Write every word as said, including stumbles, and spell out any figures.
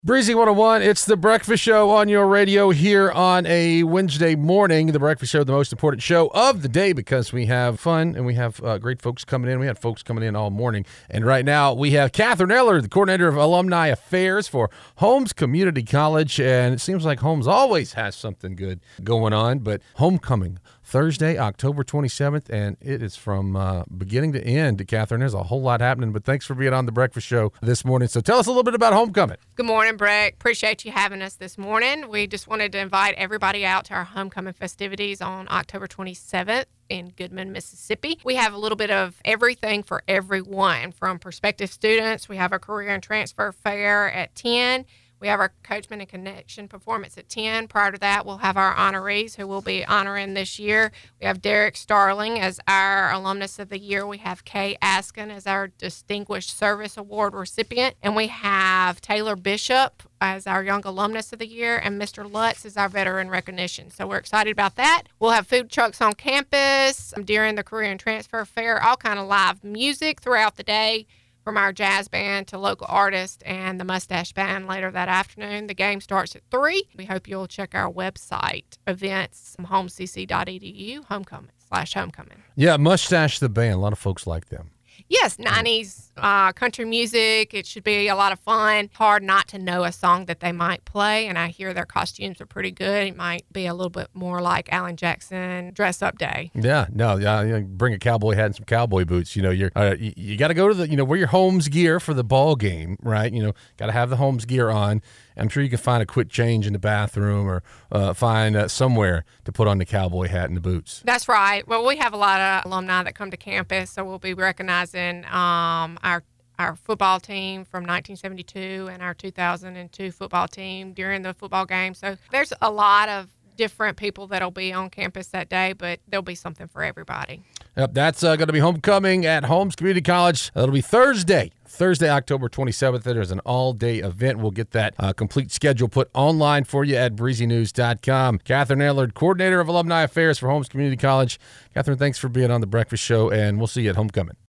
Breezy one oh one, it's The Breakfast Show on your radio here on a Wednesday morning. The Breakfast Show, the most important show of the day because we have fun and we have uh, great folks coming in. We had folks coming in all morning. And right now we have Catherine Eller, the coordinator of Alumni Affairs for Holmes Community College. And it seems like Holmes always has something good going on, but homecoming Thursday, October twenty-seventh, and it is from uh, beginning to end. Catherine, there's a whole lot happening, but thanks for being on The Breakfast Show this morning. So tell us a little bit about homecoming. Good morning, Breck. Appreciate you having us this morning. We just wanted to invite everybody out to our homecoming festivities on October twenty-seventh in Goodman, Mississippi. We have a little bit of everything for everyone, from prospective students. We have a career and transfer fair at ten. We have our Coachman and Connection performance at ten. Prior to that, we'll have our honorees who we'll be honoring this year. We have Derek Starling as our Alumnus of the Year. We have Kay Askin as our Distinguished Service Award recipient. And we have Taylor Bishop as our Young Alumnus of the Year, and Mister Lutz as our Veteran Recognition. So we're excited about that. We'll have food trucks on campus during the Career and Transfer Fair, all kind of live music throughout the day, from our jazz band to local artists and the Mustache Band later that afternoon. The game starts at three. We hope you'll check our website, events, homecc dot e d u, homecoming slash homecoming. Yeah, Mustache the Band. A lot of folks like them. Yes, nineties uh, country music. It should be a lot of fun. Hard not to know a song that they might play, and I hear their costumes are pretty good. It might be a little bit more like Alan Jackson dress-up day. Yeah, no, yeah, you know, bring a cowboy hat and some cowboy boots. You know, you're uh, you, you got to go to the, you know, wear your Holmes gear for the ball game, right? You know, got to have the Holmes gear on. I'm sure you can find a quick change in the bathroom or uh, find uh, somewhere to put on the cowboy hat and the boots. That's right. Well, we have a lot of alumni that come to campus, so we'll be recognizing um, our our football team from nineteen seventy-two and our two thousand two football team during the football game. So there's a lot of different people that'll be on campus that day, but there'll be something for everybody. Yep, that's uh, going to be homecoming at Holmes Community College. That'll be Thursday, Thursday, October twenty-seventh. There's an all-day event. We'll get that uh, complete schedule put online for you at breezy news dot com. Catherine Allard, coordinator of Alumni Affairs for Holmes Community College. Catherine, thanks for being on The Breakfast Show, and we'll see you at homecoming.